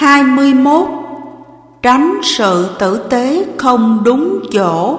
21. Tránh sự tử tế không đúng chỗ.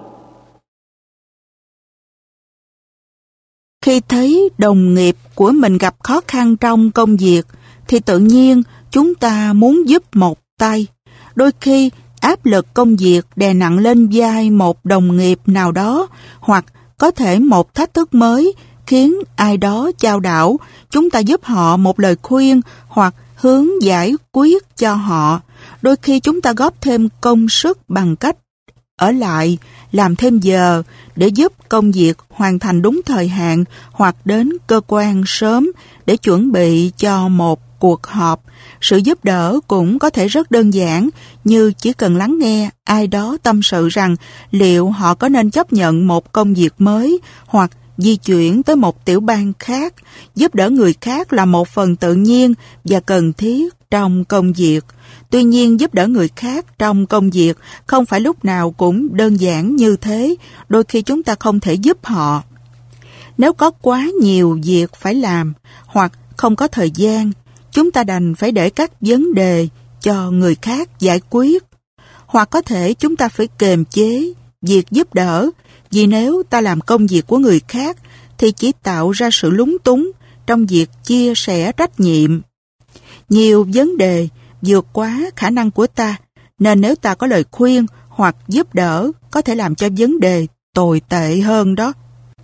Khi thấy đồng nghiệp của mình gặp khó khăn trong công việc thì tự nhiên chúng ta muốn giúp một tay. Đôi khi áp lực công việc đè nặng lên vai một đồng nghiệp nào đó, hoặc có thể một thách thức mới khiến ai đó chao đảo, chúng ta giúp họ một lời khuyên hoặc hướng giải quyết cho họ. Đôi khi chúng ta góp thêm công sức bằng cách ở lại, làm thêm giờ để giúp công việc hoàn thành đúng thời hạn, hoặc đến cơ quan sớm để chuẩn bị cho một cuộc họp. Sự giúp đỡ cũng có thể rất đơn giản, như chỉ cần lắng nghe ai đó tâm sự rằng liệu họ có nên chấp nhận một công việc mới hoặc di chuyển tới một tiểu bang khác. Giúp đỡ người khác là một phần tự nhiên và cần thiết trong công việc. Tuy nhiên, giúp đỡ người khác trong công việc không phải lúc nào cũng đơn giản như thế. Đôi khi chúng ta không thể giúp họ. Nếu có quá nhiều việc phải làm hoặc không có thời gian, chúng ta đành phải để các vấn đề cho người khác giải quyết. Hoặc có thể chúng ta phải kiềm chế việc giúp đỡ, vì nếu ta làm công việc của người khác thì chỉ tạo ra sự lúng túng trong việc chia sẻ trách nhiệm. Nhiều vấn đề vượt quá khả năng của ta, nên nếu ta có lời khuyên hoặc giúp đỡ có thể làm cho vấn đề tồi tệ hơn đó.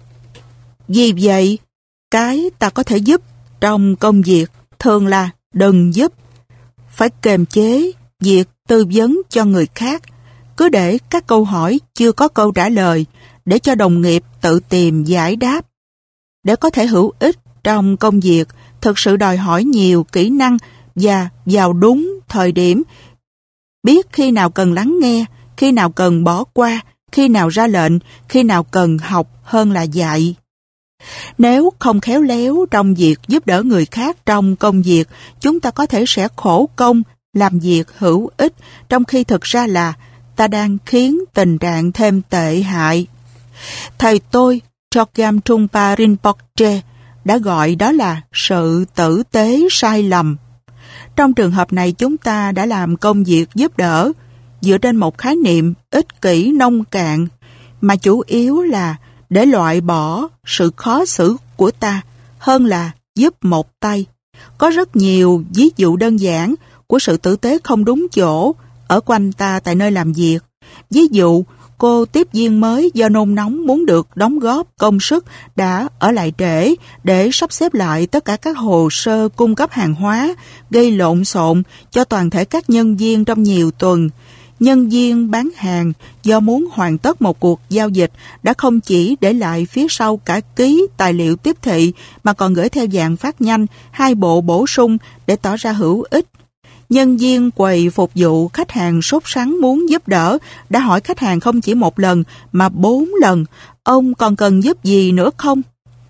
Vì vậy, cái ta có thể giúp trong công việc thường là đừng giúp. Phải kiềm chế việc tư vấn cho người khác, cứ để các câu hỏi chưa có câu trả lời để cho đồng nghiệp tự tìm giải đáp. Để có thể hữu ích trong công việc, thực sự đòi hỏi nhiều kỹ năng và vào đúng thời điểm. Biết khi nào cần lắng nghe, khi nào cần bỏ qua, khi nào ra lệnh, khi nào cần học hơn là dạy. Nếu không khéo léo trong việc giúp đỡ người khác trong công việc, chúng ta có thể sẽ khổ công làm việc hữu ích, trong khi thực ra là ta đang khiến tình trạng thêm tệ hại. Thầy tôi, Chogyam Trungpa Rinpoche, đã gọi đó là sự tử tế sai lầm. Trong trường hợp này, chúng ta đã làm công việc giúp đỡ dựa trên một khái niệm ích kỷ nông cạn, mà chủ yếu là để loại bỏ sự khó xử của ta hơn là giúp một tay. Có rất nhiều ví dụ đơn giản của sự tử tế không đúng chỗ ở quanh ta tại nơi làm việc. Ví dụ, cô tiếp viên mới do nôn nóng muốn được đóng góp công sức đã ở lại trễ để sắp xếp lại tất cả các hồ sơ cung cấp hàng hóa, gây lộn xộn cho toàn thể các nhân viên trong nhiều tuần. Nhân viên bán hàng do muốn hoàn tất một cuộc giao dịch đã không chỉ để lại phía sau cả ký tài liệu tiếp thị mà còn gửi theo dạng phát nhanh 2 bộ bổ sung để tỏ ra hữu ích. Nhân viên quầy phục vụ khách hàng sốt sắng muốn giúp đỡ đã hỏi khách hàng không chỉ 1 lần mà 4 lần: ông còn cần giúp gì nữa không?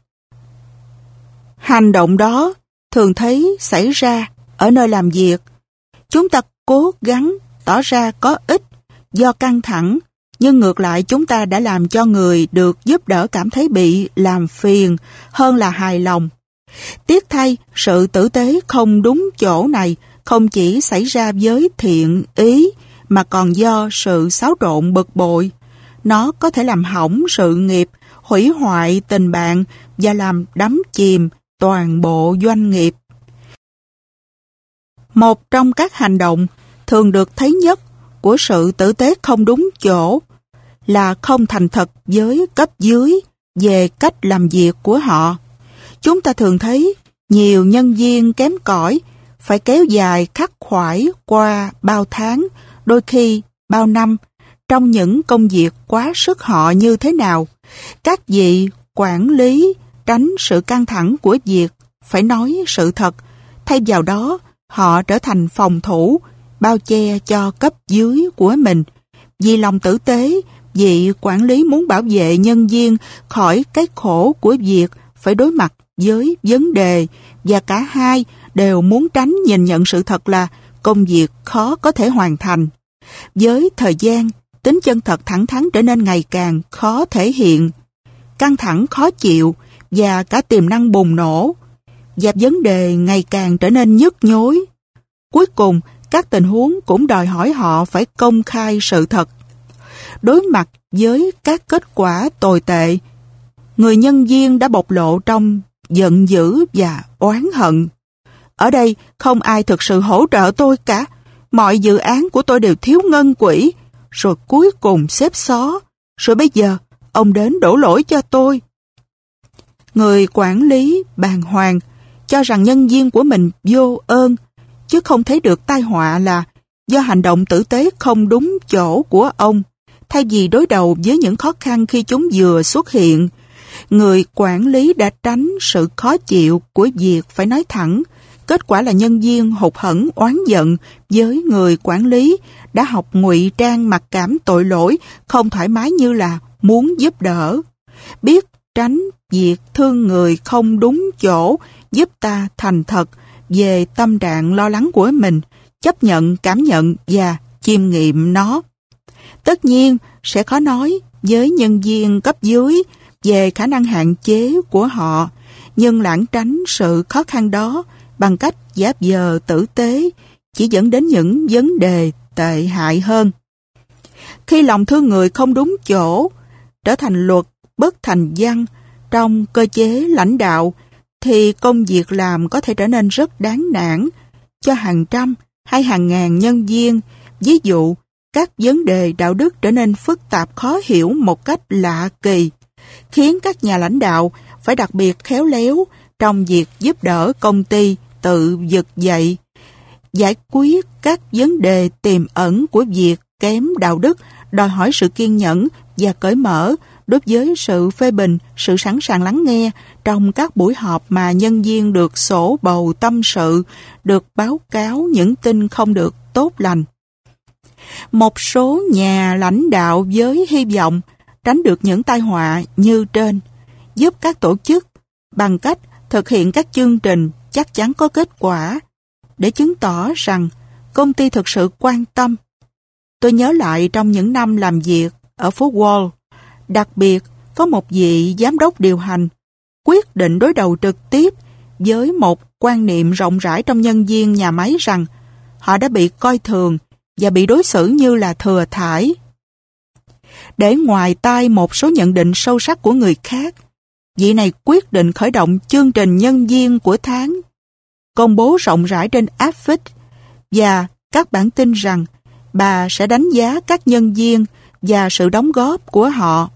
Hành động đó thường thấy xảy ra ở nơi làm việc. Chúng ta cố gắng tỏ ra có ích do căng thẳng, nhưng ngược lại chúng ta đã làm cho người được giúp đỡ cảm thấy bị làm phiền hơn là hài lòng. Tiếc thay, sự tử tế không đúng chỗ này không chỉ xảy ra với thiện ý mà còn do sự xáo trộn bực bội. Nó có thể làm hỏng sự nghiệp, hủy hoại tình bạn và làm đắm chìm toàn bộ doanh nghiệp. Một trong các hành động thường được thấy nhất của sự tử tế không đúng chỗ là không thành thật với cấp dưới về cách làm việc của họ. Chúng ta thường thấy nhiều nhân viên kém cỏi phải kéo dài khắc khoải qua bao tháng, đôi khi bao năm, trong những công việc quá sức họ như thế nào. Các vị quản lý tránh sự căng thẳng của việc phải nói sự thật, thay vào đó họ trở thành phòng thủ, bao che cho cấp dưới của mình. Vì lòng tử tế, vị quản lý muốn bảo vệ nhân viên khỏi cái khổ của việc phải đối mặt với vấn đề, và cả hai đều muốn tránh nhìn nhận sự thật là công việc khó có thể hoàn thành. Với thời gian, tính chân thật thẳng thắn trở nên ngày càng khó thể hiện. Căng thẳng khó chịu và cả tiềm năng bùng nổ, và vấn đề ngày càng trở nên nhức nhối. Cuối cùng, các tình huống cũng đòi hỏi họ phải công khai sự thật. Đối mặt với các kết quả tồi tệ, người nhân viên đã bộc lộ trong giận dữ và oán hận. Ở đây không ai thực sự hỗ trợ tôi cả. Mọi dự án của tôi đều thiếu ngân quỹ. Rồi cuối cùng xếp xó. Rồi bây giờ ông đến đổ lỗi cho tôi. Người quản lý bàng hoàng cho rằng nhân viên của mình vô ơn, chứ không thấy được tai họa là do hành động tử tế không đúng chỗ của ông. Thay vì đối đầu với những khó khăn khi chúng vừa xuất hiện, người quản lý đã tránh sự khó chịu của việc phải nói thẳng. Kết quả là nhân viên hụt hẫng oán giận với người quản lý đã học ngụy trang mặc cảm tội lỗi, không thoải mái như là muốn giúp đỡ. Biết tránh việc thương người không đúng chỗ giúp ta thành thật về tâm trạng lo lắng của mình, chấp nhận, cảm nhận và chiêm nghiệm nó. Tất nhiên sẽ khó nói với nhân viên cấp dưới về khả năng hạn chế của họ, nhưng lảng tránh sự khó khăn đó bằng cách giả vờ tử tế chỉ dẫn đến những vấn đề tệ hại hơn. Khi lòng thương người không đúng chỗ trở thành luật bất thành văn trong cơ chế lãnh đạo, thì công việc làm có thể trở nên rất đáng nản cho hàng trăm hay hàng ngàn nhân viên. Ví dụ, các vấn đề đạo đức trở nên phức tạp khó hiểu một cách lạ kỳ, khiến các nhà lãnh đạo phải đặc biệt khéo léo trong việc giúp đỡ công ty tự vực dậy. Giải quyết các vấn đề tiềm ẩn của việc kém đạo đức đòi hỏi sự kiên nhẫn và cởi mở đối với sự phê bình, sự sẵn sàng lắng nghe trong các buổi họp mà nhân viên được sổ bầu tâm sự, được báo cáo những tin không được tốt lành. Một số nhà lãnh đạo với hy vọng tránh được những tai họa như trên, giúp các tổ chức bằng cách thực hiện các chương trình chắc chắn có kết quả để chứng tỏ rằng công ty thực sự quan tâm. Tôi nhớ lại trong những năm làm việc ở phố Wall, đặc biệt có một vị giám đốc điều hành quyết định đối đầu trực tiếp với một quan niệm rộng rãi trong nhân viên nhà máy rằng họ đã bị coi thường và bị đối xử như là thừa thãi. Để ngoài tai một số nhận định sâu sắc của người khác, vị này quyết định khởi động chương trình nhân viên của tháng, công bố rộng rãi trên áp phích và các bản tin rằng bà sẽ đánh giá các nhân viên và sự đóng góp của họ.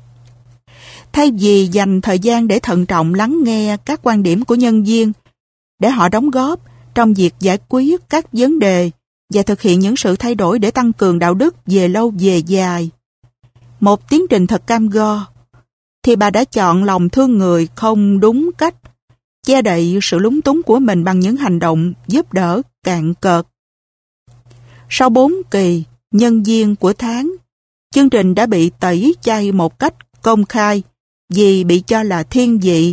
Thay vì dành thời gian để thận trọng lắng nghe các quan điểm của nhân viên, để họ đóng góp trong việc giải quyết các vấn đề và thực hiện những sự thay đổi để tăng cường đạo đức về lâu về dài, một tiến trình thật cam go, thì bà đã chọn lòng thương người không đúng cách, che đậy sự lúng túng của mình bằng những hành động giúp đỡ cạn cợt. Sau 4 kỳ nhân viên của tháng, chương trình đã bị tẩy chay một cách công khai vì bị cho là thiên vị.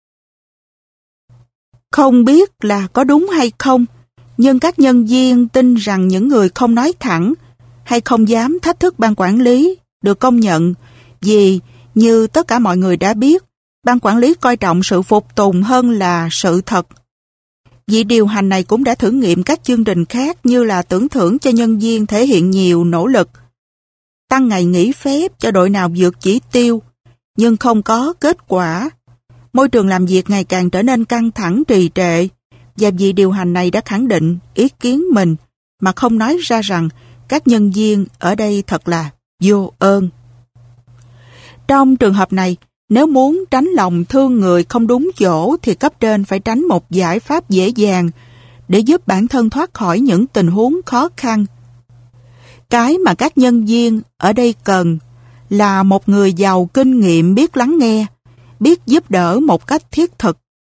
Không biết là có đúng hay không, nhưng các nhân viên tin rằng những người không nói thẳng hay không dám thách thức ban quản lý được công nhận vì, như tất cả mọi người đã biết, ban quản lý coi trọng sự phục tùng hơn là sự thật. Vị điều hành này cũng đã thử nghiệm các chương trình khác như là tưởng thưởng cho nhân viên thể hiện nhiều nỗ lực, tăng ngày nghỉ phép cho đội nào vượt chỉ tiêu, nhưng không có kết quả. Môi trường làm việc ngày càng trở nên căng thẳng trì trệ, và vị điều hành này đã khẳng định ý kiến mình mà không nói ra rằng các nhân viên ở đây thật là vô ơn. Trong trường hợp này, nếu muốn tránh lòng thương người không đúng chỗ thì cấp trên phải tránh một giải pháp dễ dàng để giúp bản thân thoát khỏi những tình huống khó khăn. Cái mà các nhân viên ở đây cần là một người giàu kinh nghiệm biết lắng nghe, biết giúp đỡ một cách thiết thực.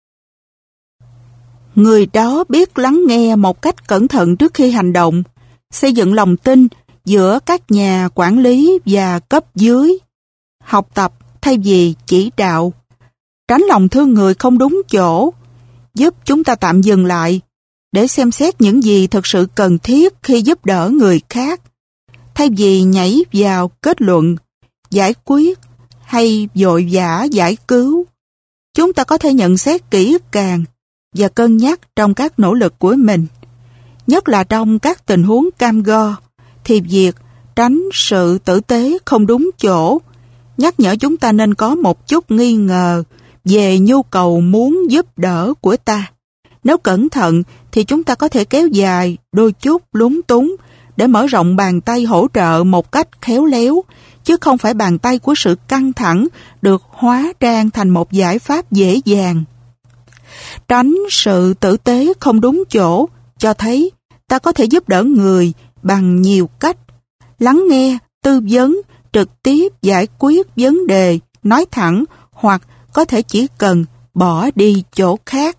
Người đó biết lắng nghe một cách cẩn thận trước khi hành động, xây dựng lòng tin giữa các nhà quản lý và cấp dưới, học tập thay vì chỉ đạo, tránh lòng thương người không đúng chỗ, giúp chúng ta tạm dừng lại để xem xét những gì thực sự cần thiết khi giúp đỡ người khác, thay vì nhảy vào kết luận, giải quyết hay vội vã giải cứu. Chúng ta có thể nhận xét kỹ càng và cân nhắc trong các nỗ lực của mình. Nhất là trong các tình huống cam go, thì việc tránh sự tử tế không đúng chỗ nhắc nhở chúng ta nên có một chút nghi ngờ về nhu cầu muốn giúp đỡ của ta. Nếu cẩn thận thì chúng ta có thể kéo dài đôi chút lúng túng để mở rộng bàn tay hỗ trợ một cách khéo léo, chứ không phải bàn tay của sự căng thẳng được hóa trang thành một giải pháp dễ dàng. Tránh sự tử tế không đúng chỗ cho thấy ta có thể giúp đỡ người bằng nhiều cách: lắng nghe, tư vấn, trực tiếp giải quyết vấn đề, nói thẳng, hoặc có thể chỉ cần bỏ đi chỗ khác.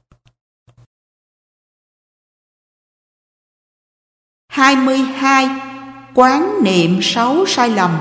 22. Quán niệm 6 sai lầm.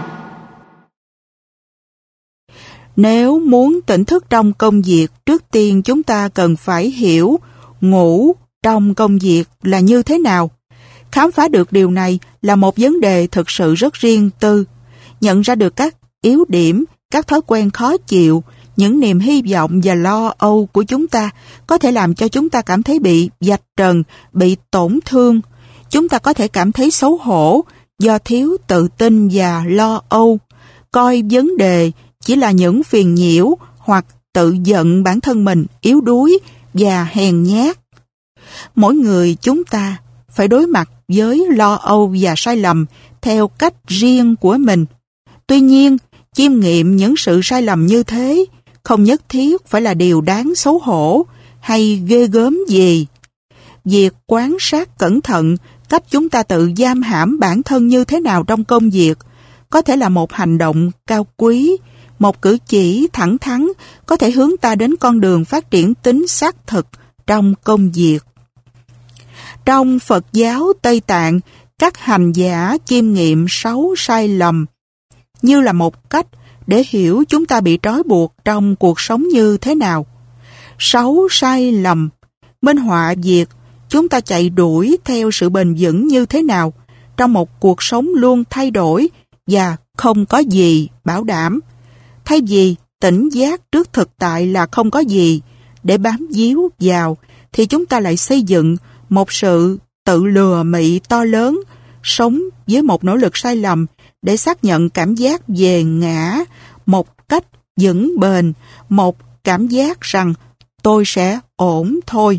Nếu muốn tỉnh thức trong công việc, trước tiên chúng ta cần phải hiểu ngủ trong công việc là như thế nào. Khám phá được điều này là một vấn đề thực sự rất riêng tư. Nhận ra được các yếu điểm, các thói quen khó chịu, những niềm hy vọng và lo âu của chúng ta có thể làm cho chúng ta cảm thấy bị vạch trần, bị tổn thương. Chúng ta có thể cảm thấy xấu hổ do thiếu tự tin và lo âu, coi vấn đề chỉ là những phiền nhiễu hoặc tự giận bản thân mình yếu đuối và hèn nhát. Mỗi người chúng ta phải đối mặt với lo âu và sai lầm theo cách riêng của mình. Tuy nhiên, chiêm nghiệm những sự sai lầm như thế không nhất thiết phải là điều đáng xấu hổ hay ghê gớm gì. Việc quan sát cẩn thận cách chúng ta tự giam hãm bản thân như thế nào trong công việc có thể là một hành động cao quý, một cử chỉ thẳng thắn có thể hướng ta đến con đường phát triển tính xác thực trong công việc. Trong Phật giáo Tây Tạng, các hành giả chiêm nghiệm 6 sai lầm như là một cách để hiểu chúng ta bị trói buộc trong cuộc sống như thế nào. 6 sai lầm minh họa việc chúng ta chạy đuổi theo sự bền vững như thế nào trong một cuộc sống luôn thay đổi và không có gì bảo đảm. Thay vì tỉnh giác trước thực tại là không có gì để bám víu vào, thì chúng ta lại xây dựng một sự tự lừa mị to lớn, sống với một nỗ lực sai lầm để xác nhận cảm giác về ngã một cách vững bền, một cảm giác rằng tôi sẽ ổn thôi.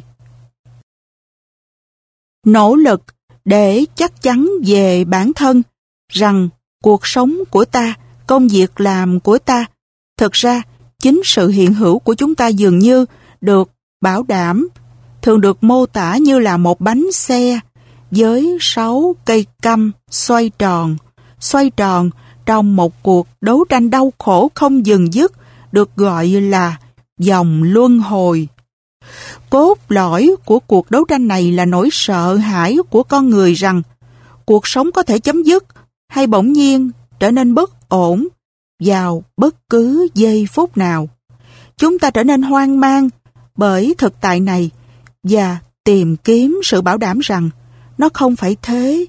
Nỗ lực để chắc chắn về bản thân rằng cuộc sống của ta, công việc làm của ta, thực ra chính sự hiện hữu của chúng ta dường như được bảo đảm, thường được mô tả như là một bánh xe với 6 cây căm xoay tròn trong một cuộc đấu tranh đau khổ không dừng dứt, được gọi là vòng luân hồi. Cốt lõi của cuộc đấu tranh này là nỗi sợ hãi của con người rằng cuộc sống có thể chấm dứt hay bỗng nhiên trở nên bất ổn vào bất cứ giây phút nào. Chúng ta trở nên hoang mang bởi thực tại này và tìm kiếm sự bảo đảm rằng nó không phải thế.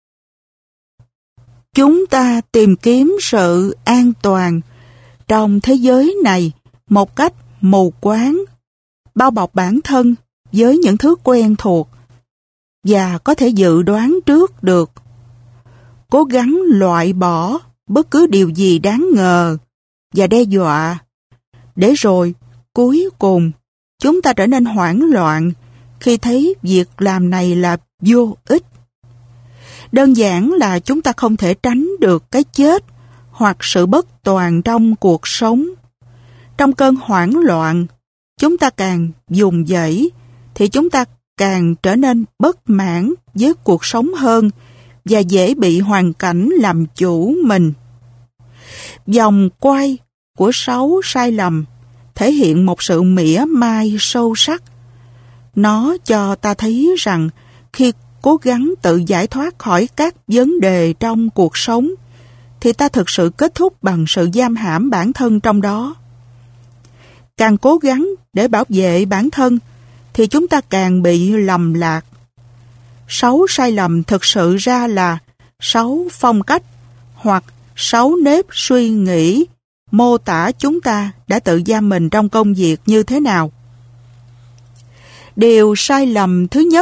Chúng ta tìm kiếm sự an toàn trong thế giới này một cách mù quáng, bao bọc bản thân với những thứ quen thuộc và có thể dự đoán trước được, cố gắng loại bỏ bất cứ điều gì đáng ngờ và đe dọa, để rồi cuối cùng chúng ta trở nên hoảng loạn khi thấy việc làm này là vô ích. Đơn giản là chúng ta không thể tránh được cái chết hoặc sự bất toàn trong cuộc sống. Trong cơn hoảng loạn, chúng ta càng vùng vẫy thì chúng ta càng trở nên bất mãn với cuộc sống hơn và dễ bị hoàn cảnh làm chủ mình. Vòng quay của 6 sai lầm thể hiện một sự mỉa mai sâu sắc. Nó cho ta thấy rằng khi cố gắng tự giải thoát khỏi các vấn đề trong cuộc sống thì ta thực sự kết thúc bằng sự giam hãm bản thân trong đó. Càng cố gắng để bảo vệ bản thân thì chúng ta càng bị lầm lạc. 6 sai lầm thực sự ra là 6 phong cách hoặc 6 nếp suy nghĩ mô tả chúng ta đã tự giam mình trong công việc như thế nào. Điều sai lầm thứ nhất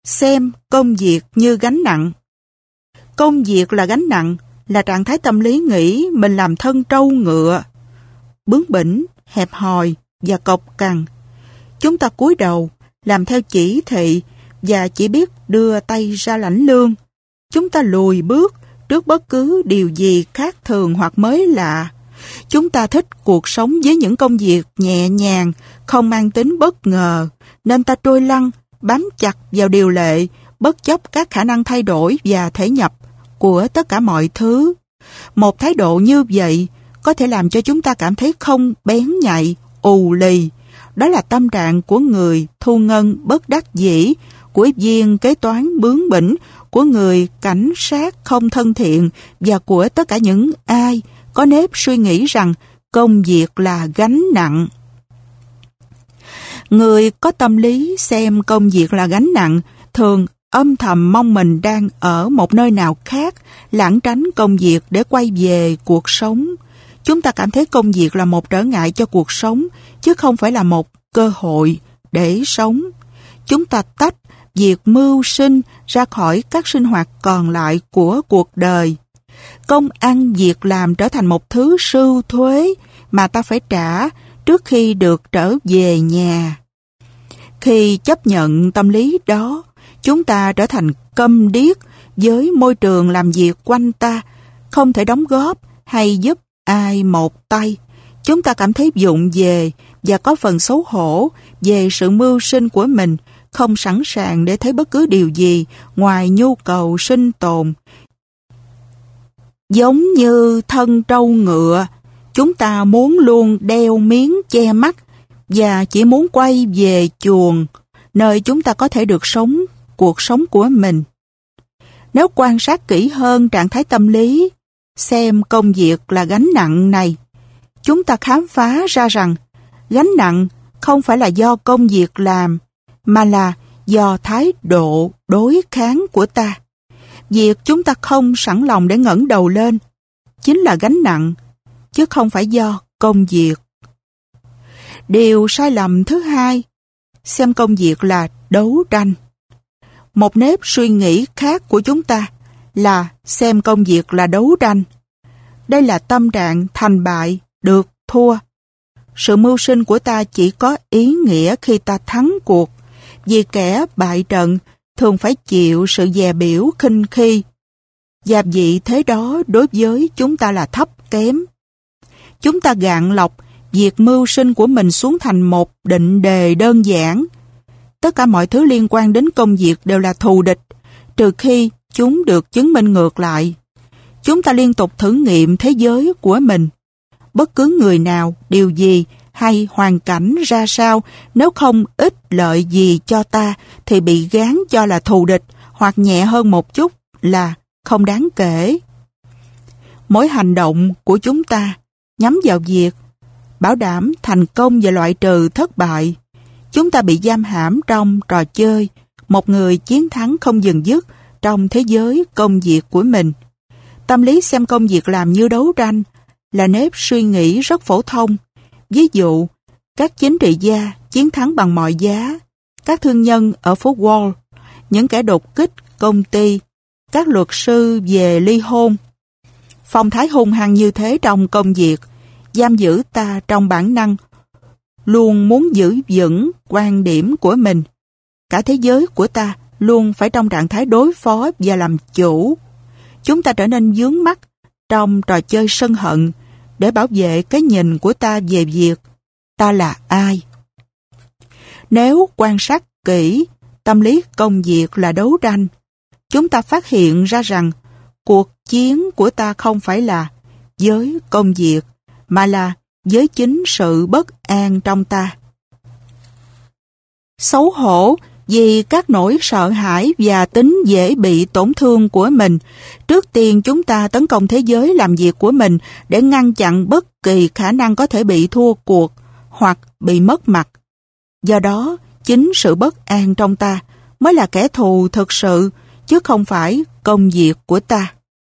xem công việc như gánh nặng. Công việc là gánh nặng, là trạng thái tâm lý nghĩ mình làm thân trâu ngựa, bướng bỉnh, hẹp hòi và cộc cằn. Chúng ta cúi đầu, làm theo chỉ thị và chỉ biết đưa tay ra lãnh lương. Chúng ta lùi bước trước bất cứ điều gì khác thường hoặc mới lạ. Chúng ta thích cuộc sống với những công việc nhẹ nhàng, không mang tính bất ngờ, nên ta trôi lăn, bám chặt vào điều lệ, bất chấp các khả năng thay đổi và thể nhập của tất cả mọi thứ. Một thái độ như vậy có thể làm cho chúng ta cảm thấy không bén nhạy, ù lì. Đó là tâm trạng của người thu ngân bất đắc dĩ, của viên kế toán bướng bỉnh, của người cảnh sát không thân thiện và của tất cả những ai có nếp suy nghĩ rằng công việc là gánh nặng. Người có tâm lý xem công việc là gánh nặng thường âm thầm mong mình đang ở một nơi nào khác, lảng tránh công việc để quay về cuộc sống. Chúng ta cảm thấy công việc là một trở ngại cho cuộc sống, chứ không phải là một cơ hội để sống. Chúng ta tách việc mưu sinh ra khỏi các sinh hoạt còn lại của cuộc đời. Công ăn việc làm trở thành một thứ sưu thuế mà ta phải trả trước khi được trở về nhà. Khi chấp nhận tâm lý đó, chúng ta trở thành câm điếc với môi trường làm việc quanh ta, không thể đóng góp hay giúp ai một tay. Chúng ta cảm thấy vụng về và có phần xấu hổ về sự mưu sinh của mình, không sẵn sàng để thấy bất cứ điều gì ngoài nhu cầu sinh tồn. Giống như thân trâu ngựa, chúng ta muốn luôn đeo miếng che mắt và chỉ muốn quay về chuồng, nơi chúng ta có thể được sống cuộc sống của mình. Nếu quan sát kỹ hơn trạng thái tâm lý, xem công việc là gánh nặng này, chúng ta khám phá ra rằng gánh nặng không phải là do công việc làm, mà là do thái độ đối kháng của ta. Việc chúng ta không sẵn lòng để ngẩng đầu lên chính là gánh nặng, chứ không phải do công việc. Điều sai lầm thứ hai, xem công việc là đấu tranh. Một nếp suy nghĩ khác của chúng ta là xem công việc là đấu tranh. Đây là tâm trạng thành bại, được thua. Sự mưu sinh của ta chỉ có ý nghĩa khi ta thắng cuộc, vì kẻ bại trận thường phải chịu sự dè bỉu khinh khi, và vị thế đó đối với chúng ta là thấp kém. Chúng ta gạn lọc việc mưu sinh của mình xuống thành một định đề đơn giản. Tất cả mọi thứ liên quan đến công việc đều là thù địch, trừ khi chúng được chứng minh ngược lại. Chúng ta liên tục thử nghiệm thế giới của mình. Bất cứ người nào, điều gì hay hoàn cảnh ra sao, nếu không ích lợi gì cho ta thì bị gán cho là thù địch, hoặc nhẹ hơn một chút là không đáng kể. Mỗi hành động của chúng ta nhắm vào việc bảo đảm thành công và loại trừ thất bại. Chúng ta bị giam hãm trong trò chơi, một người chiến thắng không dừng dứt trong thế giới công việc của mình. Tâm lý xem công việc làm như đấu tranh là nếp suy nghĩ rất phổ thông. Ví dụ, các chính trị gia chiến thắng bằng mọi giá, các thương nhân ở phố Wall, những kẻ đột kích công ty, các luật sư về ly hôn. Phong thái hung hăng như thế trong công việc giam giữ ta trong bản năng luôn muốn giữ vững quan điểm của mình. Cả thế giới của ta luôn phải trong trạng thái đối phó và làm chủ. Chúng ta trở nên vướng mắc trong trò chơi sân hận để bảo vệ cái nhìn của ta về việc ta là ai. Nếu quan sát kỹ tâm lý công việc là đấu tranh, chúng ta phát hiện ra rằng cuộc chiến của ta không phải là với công việc, mà là với chính sự bất an trong ta. Xấu hổ vì các nỗi sợ hãi và tính dễ bị tổn thương của mình. Trước tiên chúng ta tấn công thế giới làm việc của mình để ngăn chặn bất kỳ khả năng có thể bị thua cuộc hoặc bị mất mặt. Do đó, chính sự bất an trong ta mới là kẻ thù thực sự, chứ không phải công việc của ta.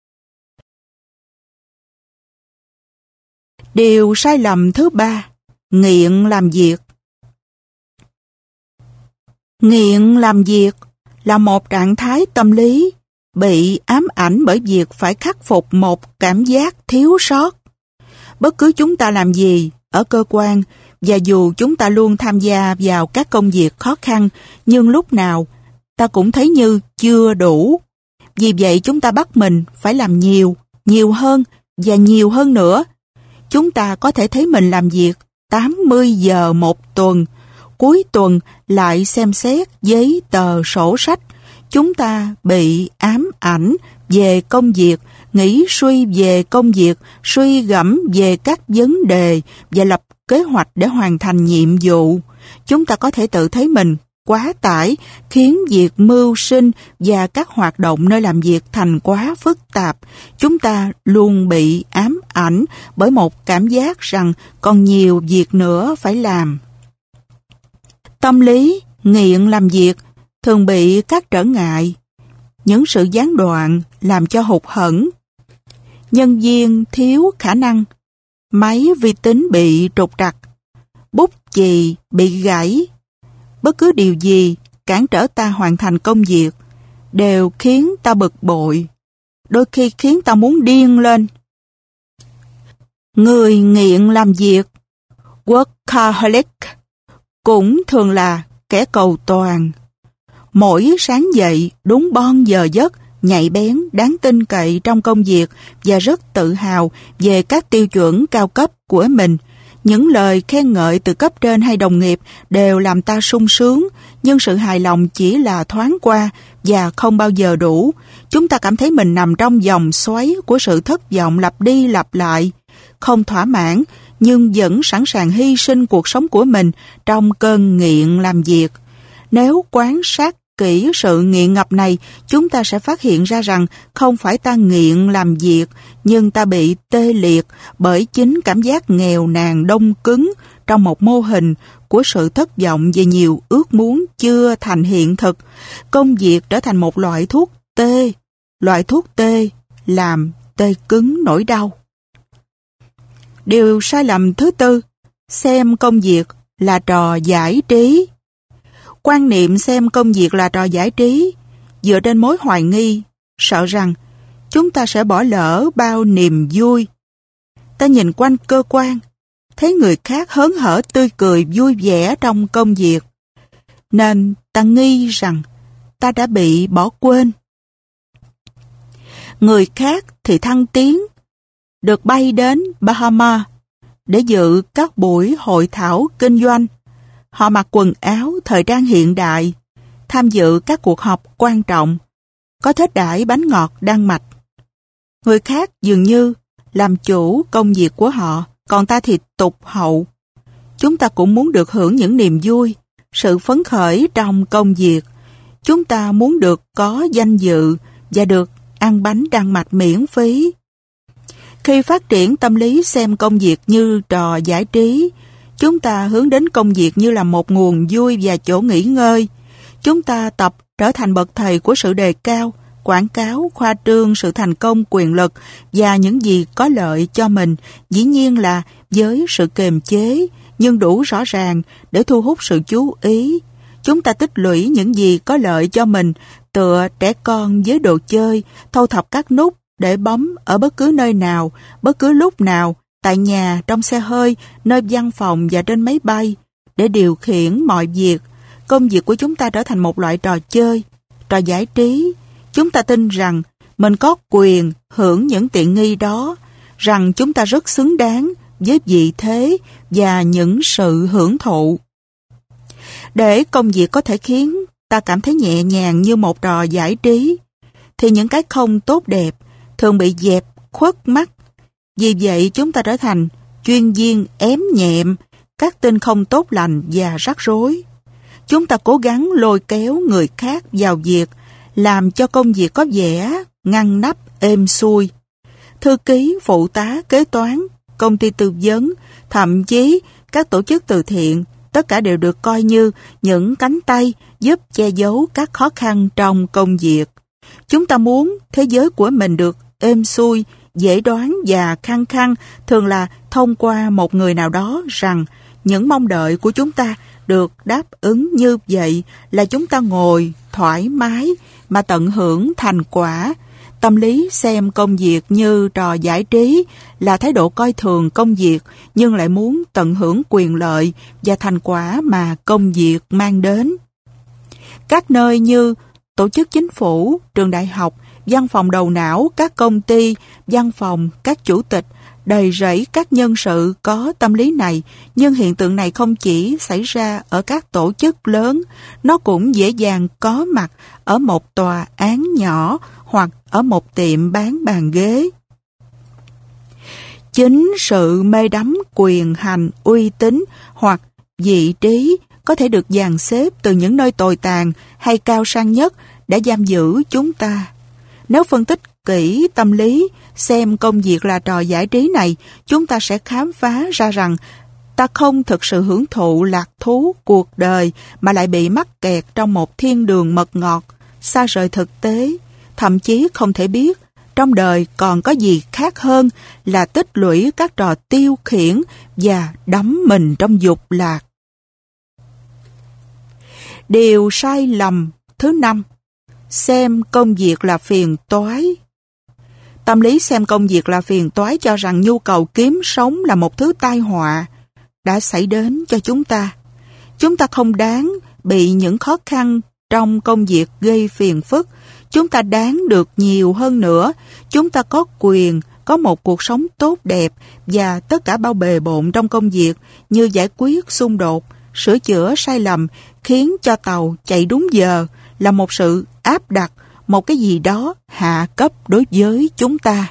Điều sai lầm thứ ba, nghiện làm việc. Nghiện làm việc là một trạng thái tâm lý bị ám ảnh bởi việc phải khắc phục một cảm giác thiếu sót. Bất cứ chúng ta làm gì ở cơ quan, và dù chúng ta luôn tham gia vào các công việc khó khăn, nhưng lúc nào ta cũng thấy như chưa đủ. Vì vậy chúng ta bắt mình phải làm nhiều, nhiều hơn và nhiều hơn nữa. Chúng ta có thể thấy mình làm việc 80 giờ một tuần, cuối tuần lại xem xét giấy tờ sổ sách. Chúng ta bị ám ảnh về công việc, nghĩ suy về công việc, suy gẫm về các vấn đề và lập kế hoạch để hoàn thành nhiệm vụ. Chúng ta có thể tự thấy mình quá tải, khiến việc mưu sinh và các hoạt động nơi làm việc thành quá phức tạp. Chúng ta luôn bị ám ảnh bởi một cảm giác rằng còn nhiều việc nữa phải làm. Tâm lý nghiện làm việc thường bị các trở ngại, những sự gián đoạn làm cho hụt hẫng. Nhân viên thiếu khả năng, máy vi tính bị trục trặc, bút chì bị gãy. Bất cứ điều gì cản trở ta hoàn thành công việc đều khiến ta bực bội, đôi khi khiến ta muốn điên lên. Người nghiện làm việc, workaholic, cũng thường là kẻ cầu toàn. Mỗi sáng dậy đúng bon giờ giấc, nhạy bén, đáng tin cậy trong công việc và rất tự hào về các tiêu chuẩn cao cấp của mình. Những lời khen ngợi từ cấp trên hay đồng nghiệp đều làm ta sung sướng, nhưng sự hài lòng chỉ là thoáng qua và không bao giờ đủ. Chúng ta cảm thấy mình nằm trong vòng xoáy của sự thất vọng lặp đi lặp lại, không thỏa mãn, nhưng vẫn sẵn sàng hy sinh cuộc sống của mình trong cơn nghiện làm việc. Nếu quan sát kỹ sự nghiện ngập này, chúng ta sẽ phát hiện ra rằng không phải ta nghiện làm việc, nhưng ta bị tê liệt bởi chính cảm giác nghèo nàn đông cứng trong một mô hình của sự thất vọng về nhiều ước muốn chưa thành hiện thực. Công việc trở thành một loại thuốc tê. Loại thuốc tê làm tê cứng nỗi đau. Điều sai lầm thứ tư, xem công việc là trò giải trí. Quan niệm xem công việc là trò giải trí dựa trên mối hoài nghi, sợ rằng chúng ta sẽ bỏ lỡ bao niềm vui. Ta nhìn quanh cơ quan, thấy người khác hớn hở tươi cười vui vẻ trong công việc, nên ta nghi rằng ta đã bị bỏ quên. Người khác thì thăng tiến, được bay đến Bahama để dự các buổi hội thảo kinh doanh. Họ mặc quần áo thời trang hiện đại, tham dự các cuộc họp quan trọng, có thết đãi bánh ngọt đan mạch. Người khác dường như làm chủ công việc của họ, còn ta thì tụt hậu. Chúng ta cũng muốn được hưởng những niềm vui, sự phấn khởi trong công việc. Chúng ta muốn được có danh dự và được ăn bánh đan mạch miễn phí. Khi phát triển tâm lý xem công việc như trò giải trí, chúng ta hướng đến công việc như là một nguồn vui và chỗ nghỉ ngơi. Chúng ta tập trở thành bậc thầy của sự đề cao, quảng cáo, khoa trương sự thành công, quyền lực và những gì có lợi cho mình, dĩ nhiên là với sự kiềm chế, nhưng đủ rõ ràng để thu hút sự chú ý. Chúng ta tích lũy những gì có lợi cho mình, tựa trẻ con với đồ chơi, thâu thập các nút để bấm ở bất cứ nơi nào, bất cứ lúc nào, tại nhà, trong xe hơi, nơi văn phòng và trên máy bay, để điều khiển mọi việc. Công việc của chúng ta trở thành một loại trò chơi, trò giải trí. Chúng ta tin rằng mình có quyền hưởng những tiện nghi đó, rằng chúng ta rất xứng đáng với vị thế và những sự hưởng thụ. Để công việc có thể khiến ta cảm thấy nhẹ nhàng như một trò giải trí, thì những cái không tốt đẹp thường bị dẹp khuất mắt. Vì vậy chúng ta trở thành chuyên viên ém nhẹm các tin không tốt lành và rắc rối. Chúng ta cố gắng lôi kéo người khác vào việc, làm cho công việc có vẻ ngăn nắp êm xuôi. Thư ký, phụ tá, kế toán, công ty tư vấn, thậm chí các tổ chức từ thiện, tất cả đều được coi như những cánh tay giúp che giấu các khó khăn trong công việc. Chúng ta muốn thế giới của mình được êm xuôi, dễ đoán và khăng khăng, thường là thông qua một người nào đó rằng những mong đợi của chúng ta được đáp ứng như vậy là chúng ta ngồi thoải mái mà tận hưởng thành quả. Tâm lý xem công việc như trò giải trí là thái độ coi thường công việc nhưng lại muốn tận hưởng quyền lợi và thành quả mà công việc mang đến. Các nơi như tổ chức chính phủ, trường đại học, văn phòng đầu não, các công ty, văn phòng, các chủ tịch, đầy rẫy các nhân sự có tâm lý này, nhưng hiện tượng này không chỉ xảy ra ở các tổ chức lớn, nó cũng dễ dàng có mặt ở một tòa án nhỏ hoặc ở một tiệm bán bàn ghế. Chính sự mê đắm quyền hành, uy tín hoặc vị trí có thể được dàn xếp từ những nơi tồi tàn hay cao sang nhất đã giam giữ chúng ta. Nếu phân tích kỹ tâm lý, xem công việc là trò giải trí này, chúng ta sẽ khám phá ra rằng ta không thực sự hưởng thụ lạc thú cuộc đời mà lại bị mắc kẹt trong một thiên đường mật ngọt, xa rời thực tế, thậm chí không thể biết trong đời còn có gì khác hơn là tích lũy các trò tiêu khiển và đắm mình trong dục lạc. Điều sai lầm thứ 5, xem công việc là phiền toái. Tâm lý xem công việc là phiền toái cho rằng nhu cầu kiếm sống là một thứ tai họa đã xảy đến cho chúng ta. Chúng ta không đáng bị những khó khăn trong công việc gây phiền phức. Chúng ta đáng được nhiều hơn nữa. Chúng ta có quyền có một cuộc sống tốt đẹp và tất cả bao bề bộn trong công việc như giải quyết xung đột, sửa chữa sai lầm, khiến cho tàu chạy đúng giờ là một sự áp đặt, một cái gì đó hạ cấp đối với chúng ta.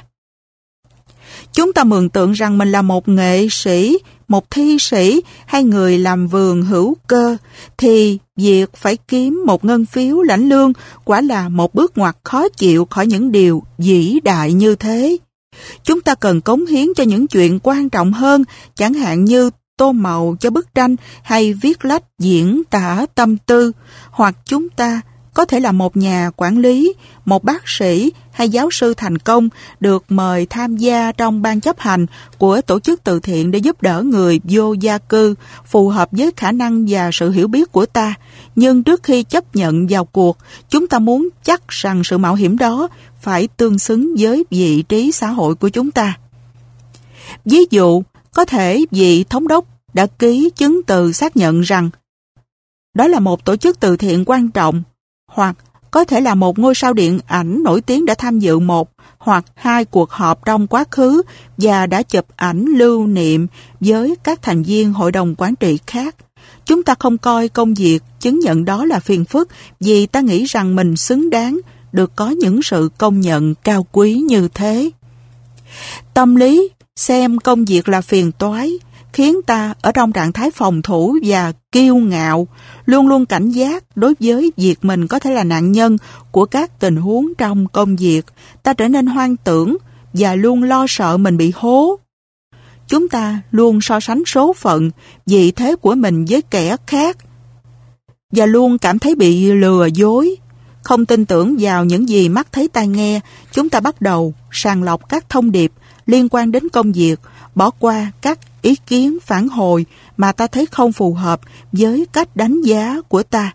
Chúng ta mường tượng rằng mình là một nghệ sĩ, một thi sĩ hay người làm vườn hữu cơ, thì việc phải kiếm một ngân phiếu lãnh lương quả là một bước ngoặt khó chịu khỏi những điều vĩ đại như thế. Chúng ta cần cống hiến cho những chuyện quan trọng hơn, chẳng hạn như tô màu cho bức tranh hay viết lách diễn tả tâm tư, hoặc chúng ta có thể là một nhà quản lý, một bác sĩ hay giáo sư thành công được mời tham gia trong ban chấp hành của tổ chức từ thiện để giúp đỡ người vô gia cư phù hợp với khả năng và sự hiểu biết của ta. Nhưng trước khi chấp nhận vào cuộc, chúng ta muốn chắc rằng sự mạo hiểm đó phải tương xứng với vị trí xã hội của chúng ta. Ví dụ, có thể vị thống đốc đã ký chứng từ xác nhận rằng đó là một tổ chức từ thiện quan trọng, hoặc có thể là một ngôi sao điện ảnh nổi tiếng đã tham dự một hoặc hai cuộc họp trong quá khứ và đã chụp ảnh lưu niệm với các thành viên hội đồng quản trị khác. Chúng ta không coi công việc chứng nhận đó là phiền phức vì ta nghĩ rằng mình xứng đáng được có những sự công nhận cao quý như thế. Tâm lý xem công việc là phiền toái khiến ta ở trong trạng thái phòng thủ và kiêu ngạo, luôn luôn cảnh giác đối với việc mình có thể là nạn nhân của các tình huống trong công việc. Ta trở nên hoang tưởng và luôn lo sợ mình bị hố. Chúng ta luôn so sánh số phận, vị thế của mình với kẻ khác và luôn cảm thấy bị lừa dối. Không tin tưởng vào những gì mắt thấy tai nghe, chúng ta bắt đầu sàng lọc các thông điệp liên quan đến công việc, bỏ qua các ý kiến phản hồi mà ta thấy không phù hợp với cách đánh giá của ta.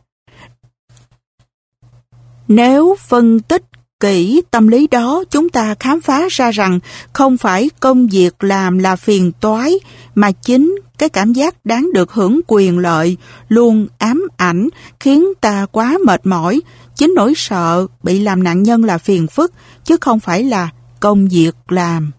Nếu phân tích kỹ tâm lý đó, chúng ta khám phá ra rằng không phải công việc làm là phiền toái, mà chính cái cảm giác đáng được hưởng quyền lợi luôn ám ảnh khiến ta quá mệt mỏi. Chính nỗi sợ bị làm nạn nhân là phiền phức, chứ không phải là công việc làm.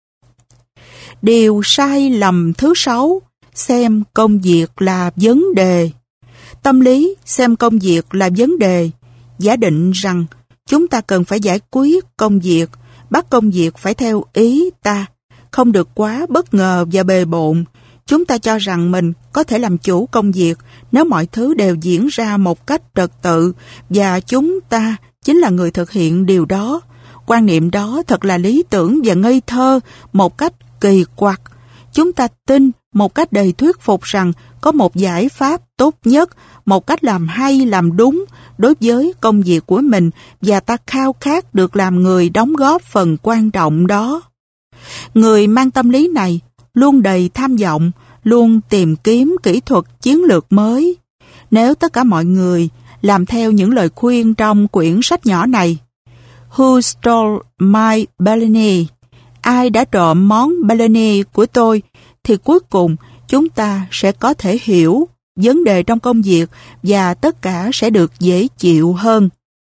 Điều sai lầm thứ 6, xem công việc là vấn đề. Tâm lý xem công việc là vấn đề, giả định rằng chúng ta cần phải giải quyết công việc, bắt công việc phải theo ý ta, không được quá bất ngờ và bề bộn. Chúng ta cho rằng mình có thể làm chủ công việc nếu mọi thứ đều diễn ra một cách trật tự và chúng ta chính là người thực hiện điều đó. Quan niệm đó thật là lý tưởng và ngây thơ một cách kỳ quặc. Chúng ta tin một cách đầy thuyết phục rằng có một giải pháp tốt nhất, một cách làm hay, làm đúng đối với công việc của mình và ta khao khát được làm người đóng góp phần quan trọng đó. Người mang tâm lý này luôn đầy tham vọng, luôn tìm kiếm kỹ thuật chiến lược mới. Nếu tất cả mọi người làm theo những lời khuyên trong quyển sách nhỏ này. Who stole my bologna? Ai đã trộm món bologna của tôi? Thì cuối cùng chúng ta sẽ có thể hiểu vấn đề trong công việc và tất cả sẽ được dễ chịu hơn.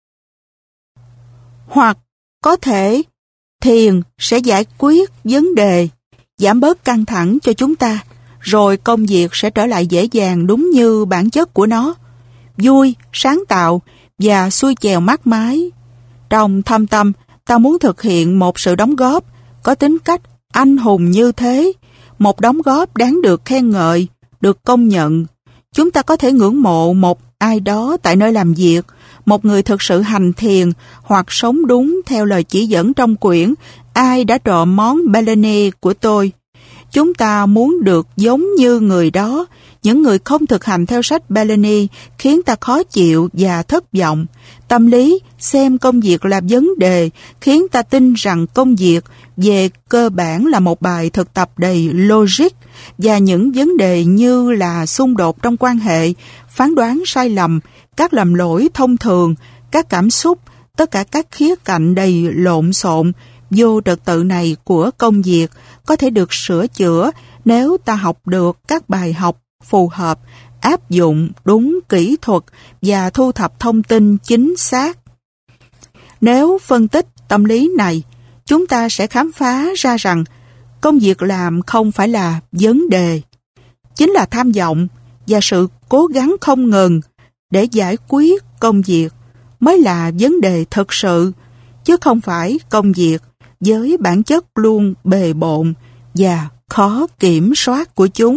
Hoặc có thể thiền sẽ giải quyết vấn đề, giảm bớt căng thẳng cho chúng ta, rồi công việc sẽ trở lại dễ dàng đúng như bản chất của nó, vui, sáng tạo và xuôi chèo mát mái. Trong thâm tâm, ta muốn thực hiện một sự đóng góp có tính cách anh hùng như thế, một đóng góp đáng được khen ngợi, được công nhận. Chúng ta có thể ngưỡng mộ một ai đó tại nơi làm việc, một người thực sự hành thiền hoặc sống đúng theo lời chỉ dẫn trong quyển Ai đã trộm món bologna của tôi. Chúng ta muốn được giống như người đó. Những người không thực hành theo sách bologna khiến ta khó chịu và thất vọng. Tâm lý xem công việc là vấn đề khiến ta tin rằng công việc về cơ bản là một bài thực tập đầy logic, và những vấn đề như là xung đột trong quan hệ, phán đoán sai lầm, các lầm lỗi thông thường, các cảm xúc, tất cả các khía cạnh đầy lộn xộn, vô trật tự này của công việc có thể được sửa chữa nếu ta học được các bài học phù hợp, áp dụng đúng kỹ thuật và thu thập thông tin chính xác. Nếu phân tích tâm lý này, chúng ta sẽ khám phá ra rằng công việc làm không phải là vấn đề, chính là tham vọng và sự cố gắng không ngừng để giải quyết công việc mới là vấn đề thực sự, chứ không phải công việc với bản chất luôn bề bộn và khó kiểm soát của chúng.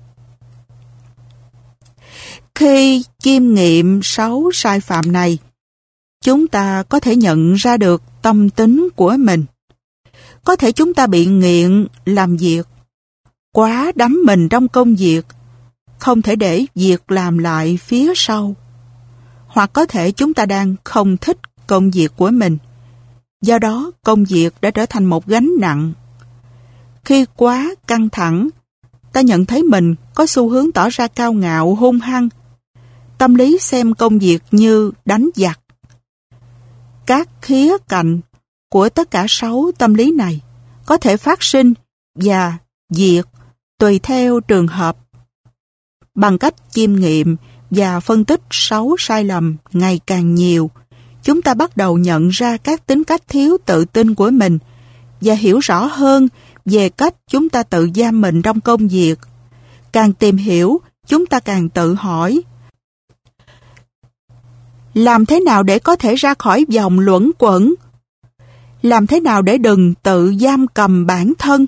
Khi chiêm nghiệm 6 sai phạm này, chúng ta có thể nhận ra được tâm tính của mình. Có thể chúng ta bị nghiện làm việc, quá đắm mình trong công việc, không thể để việc làm lại phía sau. Hoặc có thể chúng ta đang không thích công việc của mình, do đó công việc đã trở thành một gánh nặng. Khi quá căng thẳng, ta nhận thấy mình có xu hướng tỏ ra cao ngạo, hung hăng. Tâm lý xem công việc như đánh giặc. Các khía cạnh của tất cả 6 tâm lý này có thể phát sinh và diệt tùy theo trường hợp. Bằng cách chiêm nghiệm và phân tích 6 sai lầm ngày càng nhiều, chúng ta bắt đầu nhận ra các tính cách thiếu tự tin của mình và hiểu rõ hơn về cách chúng ta tự giam mình trong công việc. Càng tìm hiểu, chúng ta càng tự hỏi: làm thế nào để có thể ra khỏi vòng luẩn quẩn? Làm thế nào để đừng tự giam cầm bản thân?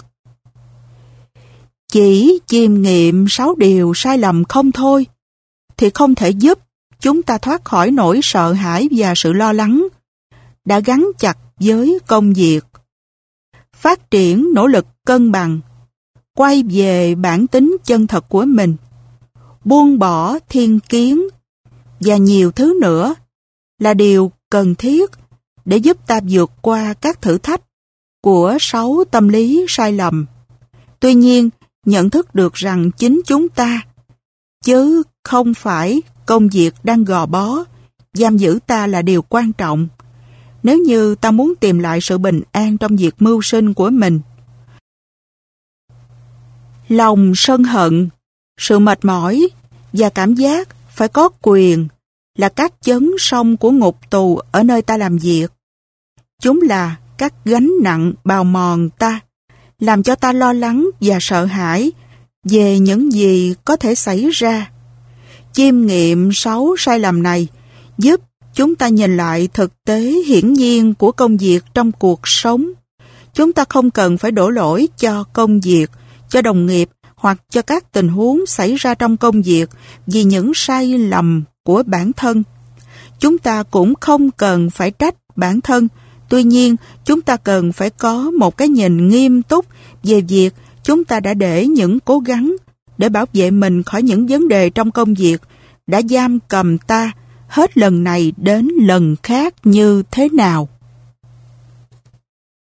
Chỉ chiêm nghiệm 6 điều sai lầm không thôi thì không thể giúp chúng ta thoát khỏi nỗi sợ hãi và sự lo lắng đã gắn chặt với công việc. Phát triển nỗ lực cân bằng, quay về bản tính chân thật của mình, buông bỏ thiên kiến và nhiều thứ nữa là điều cần thiết để giúp ta vượt qua các thử thách của 6 tâm lý sai lầm. Tuy nhiên, nhận thức được rằng chính chúng ta, chứ không phải công việc đang gò bó, giam giữ ta là điều quan trọng. Nếu như ta muốn tìm lại sự bình an trong việc mưu sinh của mình. Lòng sân hận, sự mệt mỏi và cảm giác phải có quyền là các chấn song của ngục tù ở nơi ta làm việc. Chúng là các gánh nặng bào mòn ta, làm cho ta lo lắng và sợ hãi về những gì có thể xảy ra. Chiêm nghiệm 6 sai lầm này giúp chúng ta nhìn lại thực tế hiển nhiên của công việc trong cuộc sống. Chúng ta không cần phải đổ lỗi cho công việc, cho đồng nghiệp hoặc cho các tình huống xảy ra trong công việc vì những sai lầm của bản thân. Chúng ta cũng không cần phải trách bản thân. Tuy nhiên, chúng ta cần phải có một cái nhìn nghiêm túc về việc chúng ta đã để những cố gắng để bảo vệ mình khỏi những vấn đề trong công việc đã giam cầm ta hết lần này đến lần khác như thế nào.